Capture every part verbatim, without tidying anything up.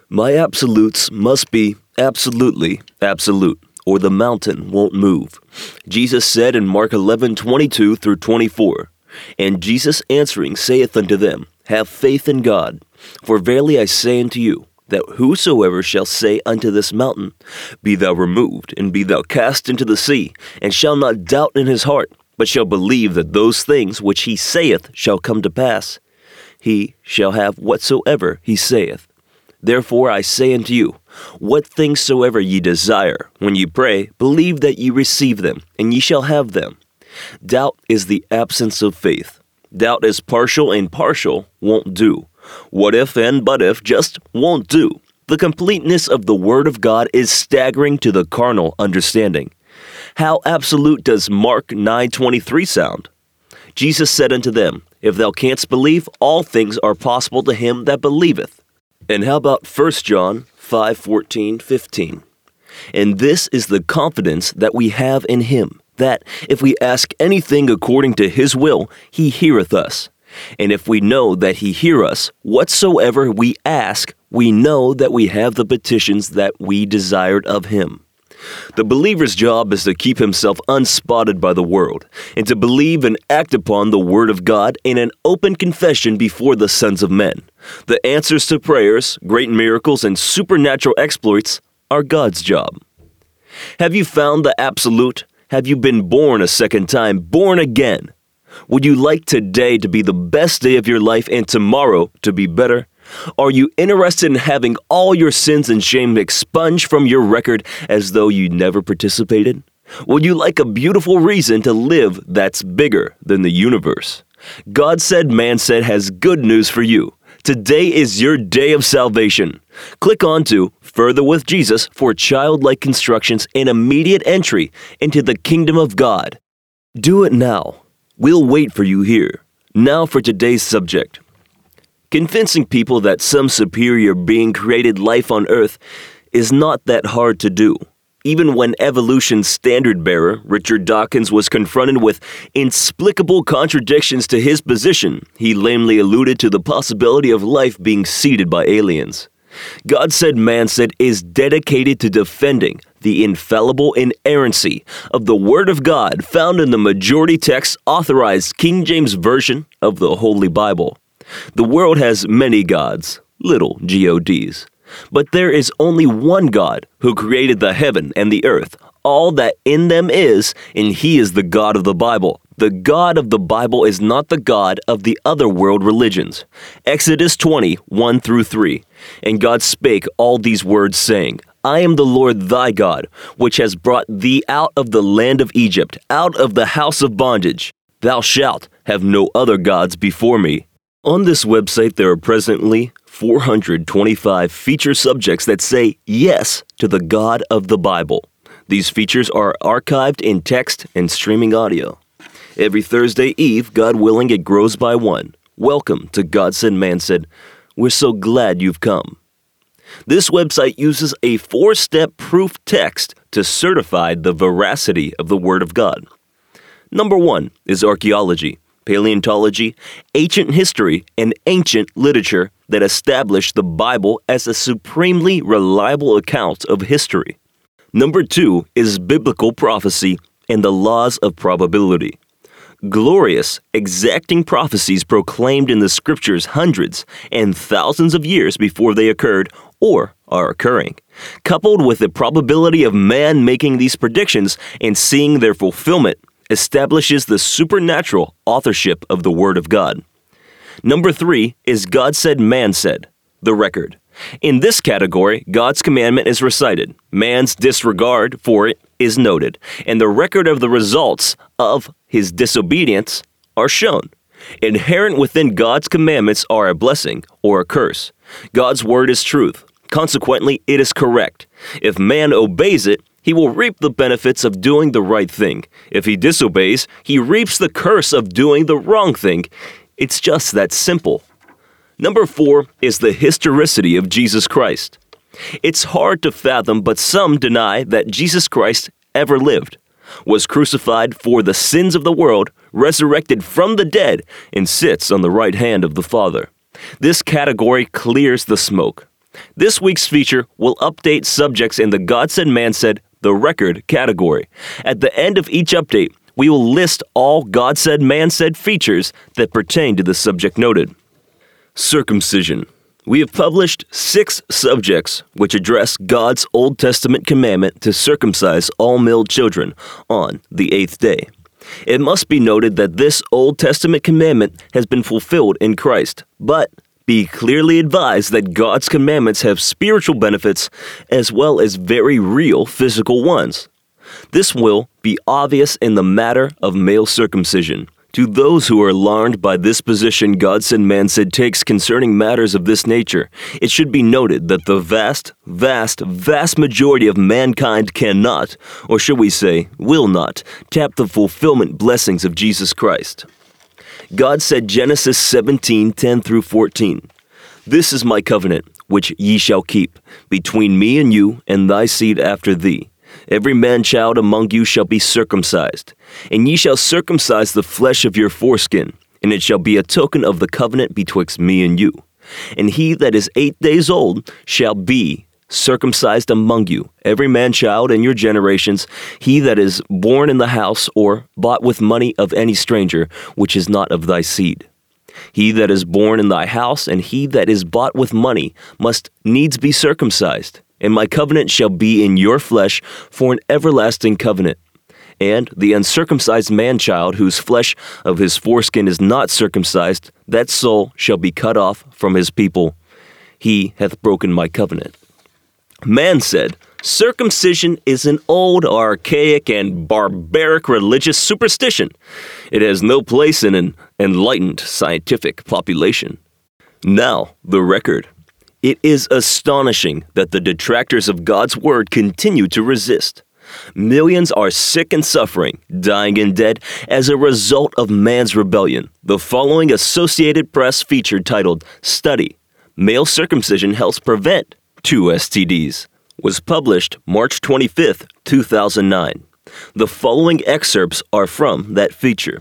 My absolutes must be absolutely absolute, or the mountain won't move. Jesus said in Mark eleven twenty-two through twenty-four, And Jesus answering saith unto them, Have faith in God. For verily I say unto you, that whosoever shall say unto this mountain, Be thou removed, and be thou cast into the sea, and shall not doubt in his heart, but shall believe that those things which he saith shall come to pass, he shall have whatsoever he saith. Therefore I say unto you, what things soever ye desire, when ye pray, believe that ye receive them, and ye shall have them. Doubt is the absence of faith. Doubt is partial, and partial won't do. What if and but if just won't do. The completeness of the Word of God is staggering to the carnal understanding. How absolute does Mark nine twenty-three sound? Jesus said unto them, If thou canst believe, all things are possible to him that believeth. And how about First John five fourteen fifteen? And this is the confidence that we have in him, that if we ask anything according to his will, he heareth us. And if we know that he hear us, whatsoever we ask, we know that we have the petitions that we desired of him. The believer's job is to keep himself unspotted by the world, and to believe and act upon the Word of God in an open confession before the sons of men. The answers to prayers, great miracles, and supernatural exploits are God's job. Have you found the absolute? Have you been born a second time, born again? Would you like today to be the best day of your life and tomorrow to be better? Are you interested in having all your sins and shame expunged from your record as though you never participated? Would you like a beautiful reason to live that's bigger than the universe? God Said, Man Said has good news for you. Today is your day of salvation. Click on to Further with Jesus for childlike instructions and immediate entry into the kingdom of God. Do it now. We'll wait for you here. Now for today's subject. Convincing people that some superior being created life on Earth is not that hard to do. Even when evolution's standard-bearer, Richard Dawkins, was confronted with inexplicable contradictions to his position, he lamely alluded to the possibility of life being seeded by aliens. God Said, Man Said is dedicated to defending the infallible inerrancy of the Word of God found in the majority text authorized King James Version of the Holy Bible. The world has many gods, little gods, but there is only one God who created the heaven and the earth, all that in them is, and he is the God of the Bible. The God of the Bible is not the God of the other world religions. Exodus twenty, one through three. And God spake all these words, saying, I am the Lord thy God, which has brought thee out of the land of Egypt, out of the house of bondage. Thou shalt have no other gods before me. On this website, there are presently four hundred twenty-five feature subjects that say yes to the God of the Bible. These features are archived in text and streaming audio. Every Thursday eve, God willing, it grows by one. Welcome to God Said, Man Said. We're so glad you've come. This website uses a four-step proof text to certify the veracity of the Word of God. Number one is archaeology, paleontology, ancient history, and ancient literature that establish the Bible as a supremely reliable account of history. Number two is biblical prophecy and the laws of probability. Glorious, exacting prophecies proclaimed in the Scriptures hundreds and thousands of years before they occurred or are occurring, coupled with the probability of man making these predictions and seeing their fulfillment, establishes the supernatural authorship of the Word of God. Number three is God Said, Man Said, the record. In this category, God's commandment is recited, man's disregard for it is noted, and the record of the results of his disobedience are shown. Inherent within God's commandments are a blessing or a curse. God's word is truth. Consequently, it is correct. If man obeys it, he will reap the benefits of doing the right thing. If he disobeys, he reaps the curse of doing the wrong thing. It's just that simple. Number four is the historicity of Jesus Christ. It's hard to fathom, but some deny that Jesus Christ ever lived, was crucified for the sins of the world, resurrected from the dead, and sits on the right hand of the Father. This category clears the smoke. This week's feature will update subjects in the God Said, Man Said, the record category. At the end of each update, we will list all God Said, Man Said features that pertain to the subject noted. Circumcision. We have published six subjects which address God's Old Testament commandment to circumcise all male children on the eighth day. It must be noted that this Old Testament commandment has been fulfilled in Christ, but be clearly advised that God's commandments have spiritual benefits as well as very real physical ones. This will be obvious in the matter of male circumcision. To those who are alarmed by this position God Said, Man Said takes concerning matters of this nature, it should be noted that the vast, vast, vast majority of mankind cannot, or should we say, will not, tap the fulfillment blessings of Jesus Christ. God said Genesis seventeen, ten through fourteen, "This is my covenant, which ye shall keep, between me and you and thy seed after thee. Every man-child among you shall be circumcised, and ye shall circumcise the flesh of your foreskin, and it shall be a token of the covenant betwixt me and you. And he that is eight days old shall be circumcised among you, every man-child in your generations, he that is born in the house or bought with money of any stranger, which is not of thy seed. He that is born in thy house and he that is bought with money must needs be circumcised. And my covenant shall be in your flesh for an everlasting covenant. And the uncircumcised man-child, whose flesh of his foreskin is not circumcised, that soul shall be cut off from his people. He hath broken my covenant." Man said, circumcision is an old, archaic, and barbaric religious superstition. It has no place in an enlightened scientific population. Now, the record. It is astonishing that the detractors of God's word continue to resist. Millions are sick and suffering, dying and dead, as a result of man's rebellion. The following Associated Press feature titled, "Study, Male Circumcision Helps Prevent Two S T Ds," was published March twenty-fifth, two thousand nine. The following excerpts are from that feature.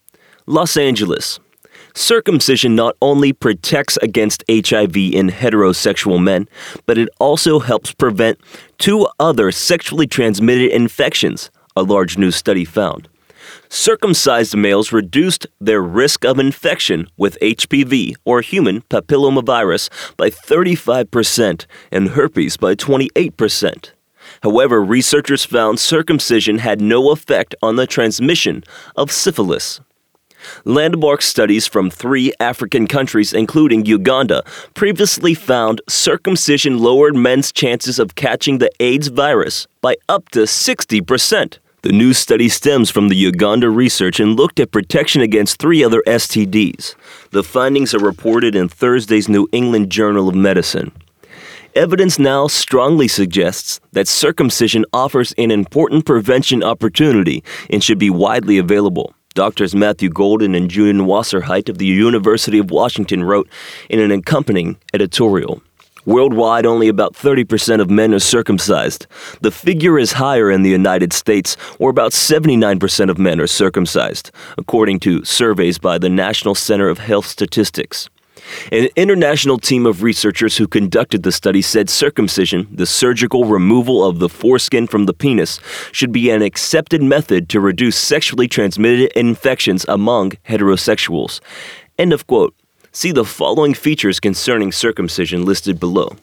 Los Angeles. Circumcision not only protects against H I V in heterosexual men, but it also helps prevent two other sexually transmitted infections, a large new study found. Circumcised males reduced their risk of infection with H P V, or human papillomavirus, by thirty-five percent and herpes by twenty-eight percent. However, researchers found circumcision had no effect on the transmission of syphilis. Landmark studies from three African countries, including Uganda, previously found circumcision lowered men's chances of catching the AIDS virus by up to sixty percent. The new study stems from the Uganda research and looked at protection against three other S T Ds. The findings are reported in Thursday's New England Journal of Medicine. Evidence now strongly suggests that circumcision offers an important prevention opportunity and should be widely available. Doctors Matthew Golden and Julian Wasserheit of the University of Washington wrote in an accompanying editorial. Worldwide, only about thirty percent of men are circumcised. The figure is higher in the United States, where about seventy-nine percent of men are circumcised, according to surveys by the National Center of Health Statistics. An international team of researchers who conducted the study said circumcision, the surgical removal of the foreskin from the penis, should be an accepted method to reduce sexually transmitted infections among heterosexuals. End of quote. See the following features concerning circumcision listed below.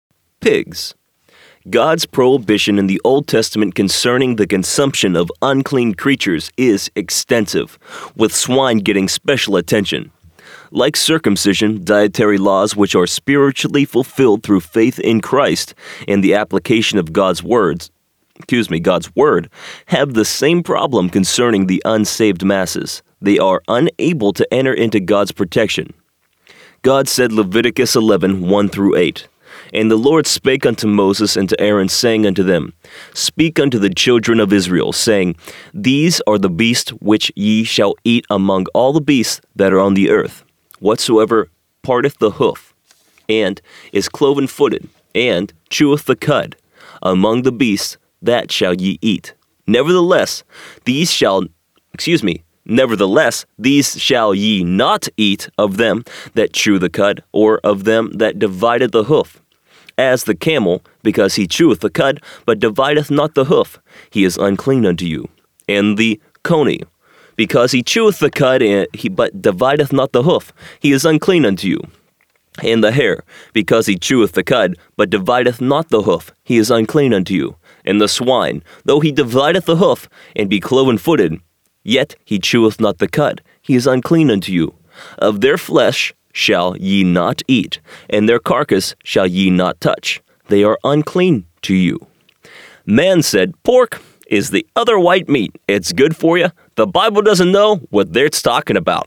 Pigs. God's prohibition in the Old Testament concerning the consumption of unclean creatures is extensive, with swine getting special attention. Like circumcision, dietary laws which are spiritually fulfilled through faith in Christ and the application of God's words, excuse me, God's word, have the same problem concerning the unsaved masses. They are unable to enter into God's protection. God said Leviticus eleven, one through eight, "And the Lord spake unto Moses and to Aaron, saying unto them, Speak unto the children of Israel, saying, These are the beasts which ye shall eat among all the beasts that are on the earth. Whatsoever parteth the hoof, and is cloven-footed, and cheweth the cud, among the beasts, that shall ye eat. Nevertheless, these shall, excuse me, nevertheless, these shall ye not eat of them that chew the cud, or of them that divided the hoof, As the camel, because he cheweth the cud, but divideth not the hoof, he is unclean unto you. And the coney, because he cheweth the cud, and he but divideth not the hoof, he is unclean unto you. And the hare, because he cheweth the cud, but divideth not the hoof, he is unclean unto you. And the swine, though he divideth the hoof, and be cloven-footed, yet he cheweth not the cud, he is unclean unto you. Of their flesh shall ye not eat, and their carcass shall ye not touch. They are unclean to you. Man said, pork is the other white meat. It's good for you. The Bible doesn't know what they're talking about.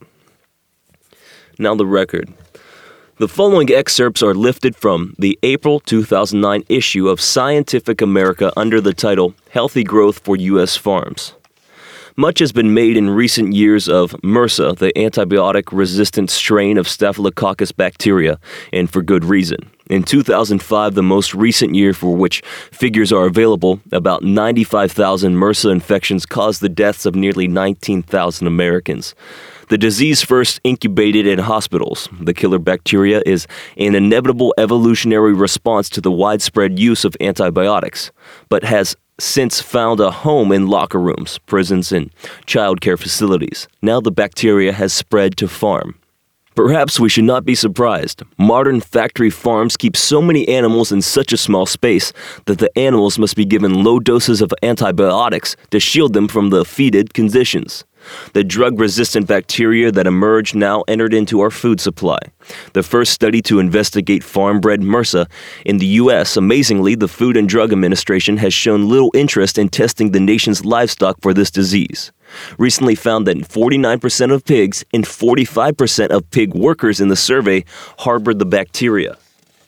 Now the record. The following excerpts are lifted from the April two thousand nine issue of Scientific America under the title, Healthy Growth for U S Farms. Much has been made in recent years of MRSA, the antibiotic-resistant strain of Staphylococcus bacteria, and for good reason. In two thousand five, the most recent year for which figures are available, about ninety-five thousand MRSA infections caused the deaths of nearly nineteen thousand Americans. The disease first incubated in hospitals. The killer bacteria is an inevitable evolutionary response to the widespread use of antibiotics, but has since found a home in locker rooms, prisons, and child care facilities. Now the bacteria has spread to farm. Perhaps we should not be surprised. Modern factory farms keep so many animals in such a small space that the animals must be given low doses of antibiotics to shield them from the fetid conditions. The drug-resistant bacteria that emerged now entered into our food supply. The first study to investigate farm-bred MRSA in the U S, amazingly, the Food and Drug Administration has shown little interest in testing the nation's livestock for this disease. Recently found that forty-nine percent of pigs and forty-five percent of pig workers in the survey harbored the bacteria.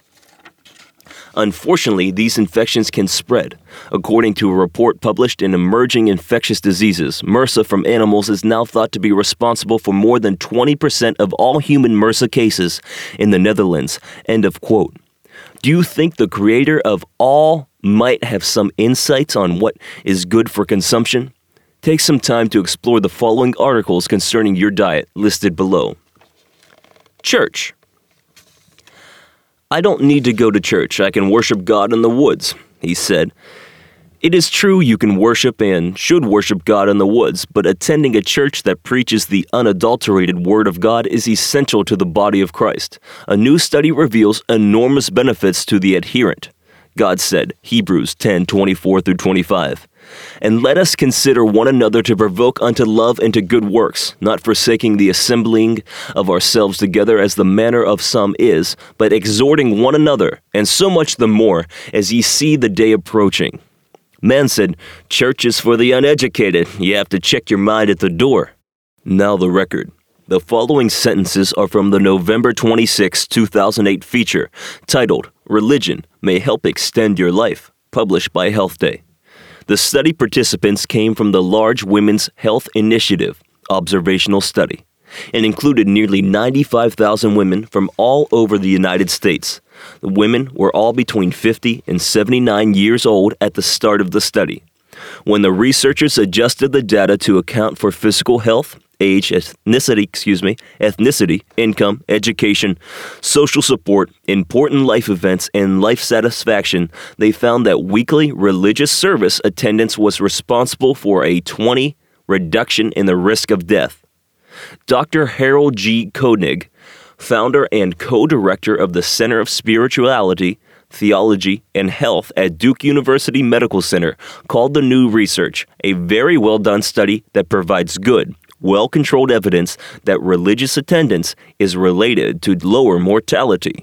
Unfortunately, these infections can spread. According to a report published in Emerging Infectious Diseases, MRSA from animals is now thought to be responsible for more than twenty percent of all human MRSA cases in the Netherlands. End of quote. Do you think the creator of all might have some insights on what is good for consumption? Take some time to explore the following articles concerning your diet listed below. Church. I don't need to go to church. I can worship God in the woods, he said. It is true you can worship and should worship God in the woods, but attending a church that preaches the unadulterated Word of God is essential to the body of Christ. A new study reveals enormous benefits to the adherent. God said, Hebrews ten twenty-four through twenty-five. And let us consider one another to provoke unto love and to good works, not forsaking the assembling of ourselves together as the manner of some is, but exhorting one another, and so much the more as ye see the day approaching. Man said, church is for the uneducated. You have to check your mind at the door. Now the record. The following sentences are from the November twenty-sixth, two thousand eight feature, titled, Religion May Help Extend Your Life, published by Health Day. The study participants came from the Large Women's Health Initiative observational study and included nearly ninety-five thousand women from all over the United States. The women were all between fifty and seventy-nine years old at the start of the study. When the researchers adjusted the data to account for physical health, age, ethnicity, excuse me, ethnicity, income, education, social support, important life events, and life satisfaction, they found that weekly religious service attendance was responsible for a twenty percent reduction in the risk of death. Doctor Harold G. Koenig, founder and co-director of the Center of Spirituality, Theology, and Health at Duke University Medical Center, called the new research a very well-done study that provides good, well-controlled evidence that religious attendance is related to lower mortality.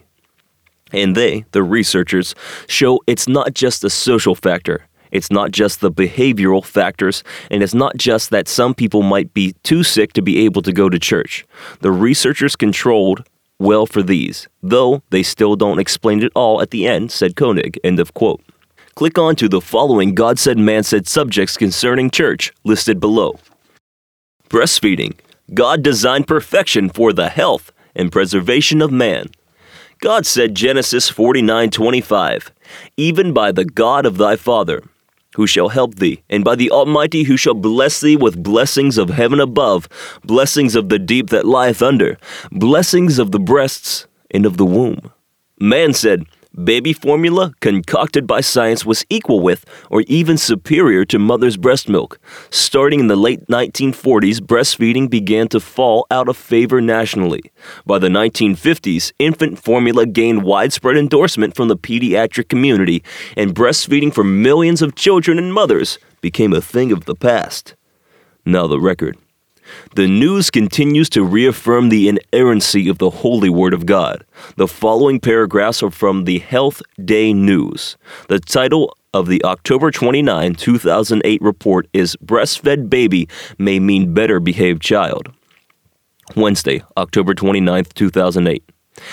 And they, the researchers, show it's not just a social factor. It's not just the behavioral factors, and it's not just that some people might be too sick to be able to go to church. The researchers controlled well for these, though they still don't explain it all at the end, said Koenig, end of quote. Click on to the following God Said, Man Said subjects concerning church listed below. Breastfeeding. God designed perfection for the health and preservation of man. God said, Genesis forty-nine twenty-five, even by the God of thy father, who shall help thee, and by the Almighty who shall bless thee with blessings of heaven above, blessings of the deep that lieth under, blessings of the breasts and of the womb. Man said, Baby formula concocted by science was equal with or even superior to mother's breast milk. Starting in the late nineteen forties, breastfeeding began to fall out of favor nationally. By the nineteen fifties, infant formula gained widespread endorsement from the pediatric community, and breastfeeding for millions of children and mothers became a thing of the past. Now the record. The news continues to reaffirm the inerrancy of the Holy Word of God. The following paragraphs are from the Health Day News. The title of the October twenty-ninth, two thousand eight report is Breastfed Baby May Mean Better Behaved Child. Wednesday, October twenty-ninth, two thousand eight.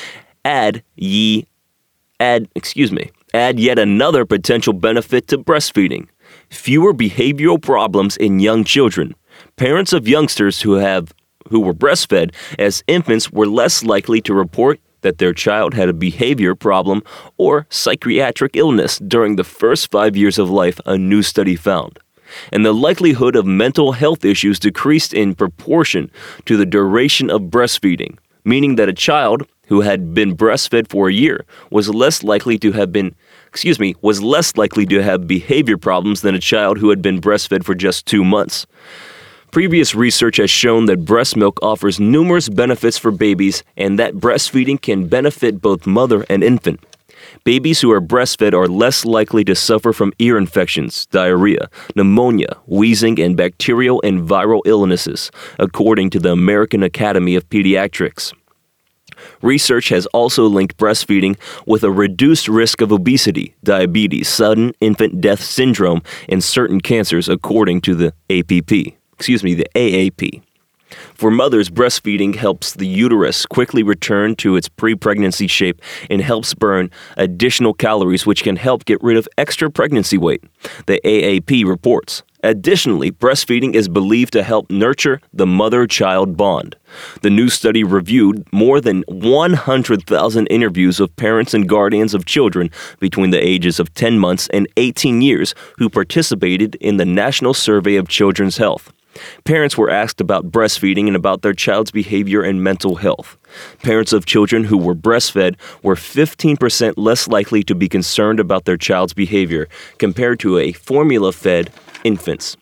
Add ye, add, excuse me, add yet another potential benefit to breastfeeding. Fewer behavioral problems in young children. Parents of youngsters who have who were breastfed as infants were less likely to report that their child had a behavior problem or psychiatric illness during the first five years of life, a new study found. And the likelihood of mental health issues decreased in proportion to the duration of breastfeeding, meaning that a child who had been breastfed for a year was less likely to have been, excuse me, was less likely to have behavior problems than a child who had been breastfed for just two months. Previous research has shown that breast milk offers numerous benefits for babies and that breastfeeding can benefit both mother and infant. Babies who are breastfed are less likely to suffer from ear infections, diarrhea, pneumonia, wheezing, and bacterial and viral illnesses, according to the American Academy of Pediatrics. Research has also linked breastfeeding with a reduced risk of obesity, diabetes, sudden infant death syndrome, and certain cancers, according to the A P P. Excuse me, the A A P. For mothers, breastfeeding helps the uterus quickly return to its pre-pregnancy shape and helps burn additional calories, which can help get rid of extra pregnancy weight, the A A P reports. Additionally, breastfeeding is believed to help nurture the mother-child bond. The new study reviewed more than one hundred thousand interviews of parents and guardians of children between the ages of ten months and eighteen years who participated in the National Survey of Children's Health. Parents were asked about breastfeeding and about their child's behavior and mental health. Parents of children who were breastfed were fifteen percent less likely to be concerned about their child's behavior compared to a formula-fed infants.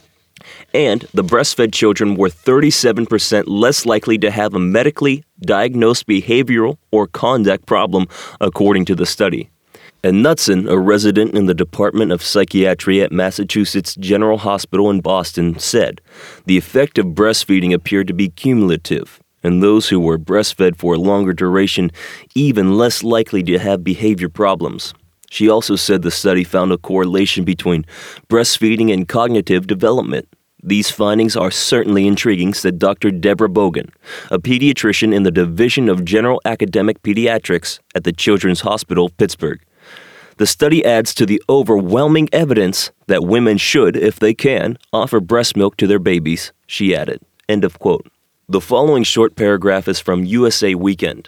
And the breastfed children were thirty-seven percent less likely to have a medically diagnosed behavioral or conduct problem, according to the study. And Knudsen, a resident in the Department of Psychiatry at Massachusetts General Hospital in Boston, said, "The effect of breastfeeding appeared to be cumulative, and those who were breastfed for a longer duration even less likely to have behavior problems." She also said the study found a correlation between breastfeeding and cognitive development. "These findings are certainly intriguing," said Doctor Deborah Bogan, a pediatrician in the Division of General Academic Pediatrics at the Children's Hospital, Pittsburgh. The study adds to the overwhelming evidence that women should, if they can, offer breast milk to their babies, she added. End of quote. The following short paragraph is from U S A Weekend.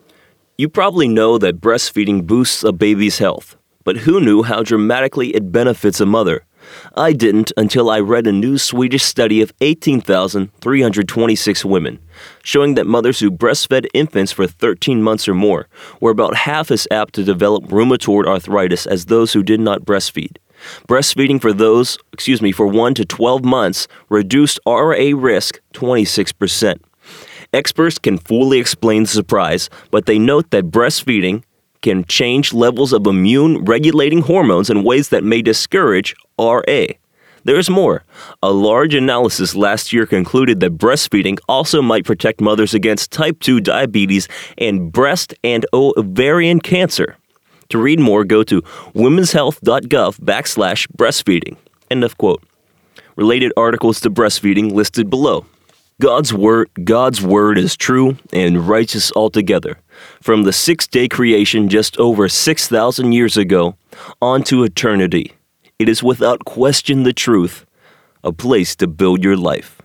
You probably know that breastfeeding boosts a baby's health, but who knew how dramatically it benefits a mother? I didn't until I read a new Swedish study of eighteen thousand three hundred twenty-six women, showing that mothers who breastfed infants for thirteen months or more were about half as apt to develop rheumatoid arthritis as those who did not breastfeed. Breastfeeding for those, excuse me, for one to twelve months reduced R A risk twenty-six percent. Experts can fully explain the surprise, but they note that breastfeeding can change levels of immune-regulating hormones in ways that may discourage R A. There's more. A large analysis last year concluded that breastfeeding also might protect mothers against type two diabetes and breast and ovarian cancer. To read more, go to womenshealth.gov backslash breastfeeding. End of quote. Related articles to breastfeeding listed below. God's word, God's word is true and righteous altogether. From the six-day creation just over six thousand years ago on to eternity, it is without question the truth, a place to build your life.